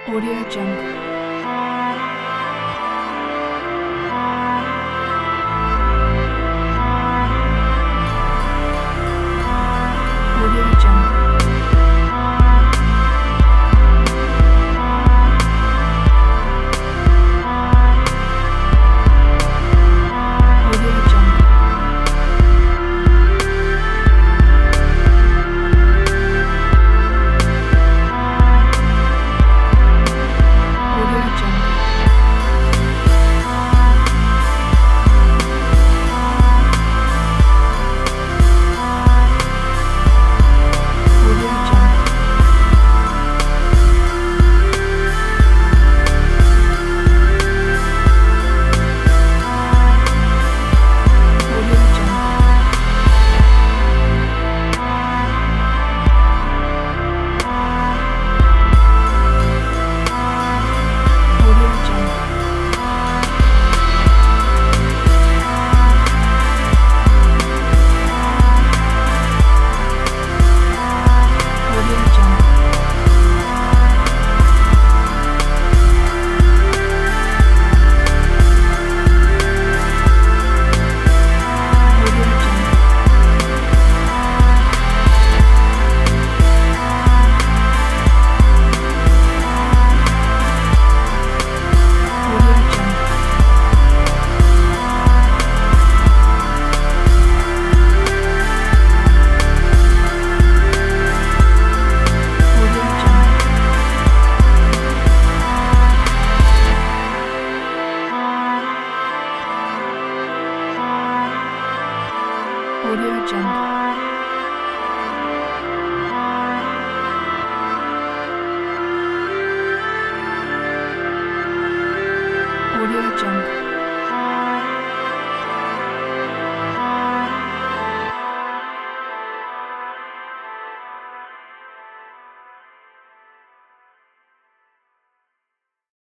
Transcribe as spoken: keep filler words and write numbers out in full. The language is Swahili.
Audio Jungle. Audio Jungle. Audio Jungle. Audio Jungle. Audio Jungle. Audio Jungle. Audio Jungle. Audio Jungle. Audio Jungle. Audio Jungle. Audio Jungle. Audio Jungle. Audio Jungle.